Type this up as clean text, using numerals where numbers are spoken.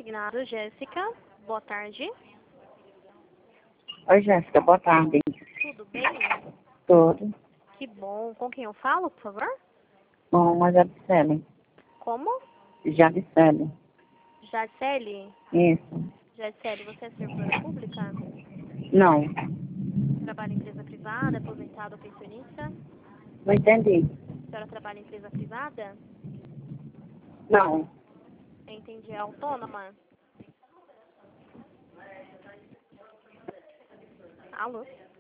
consignado, Jéssica. Boa tarde. Oi, Jéssica, boa tarde. Tudo bem? Tudo. Que bom. Com quem eu falo, por favor? Com a Jadicele. Como? Jadicele. Jaceli? Isso. Jaceli, você é servidora pública? Não. Trabalha em empresa privada, aposentada ou pensionista? Não entendi. A senhora trabalha em empresa privada? Não. Entendi. É autônoma? Alô?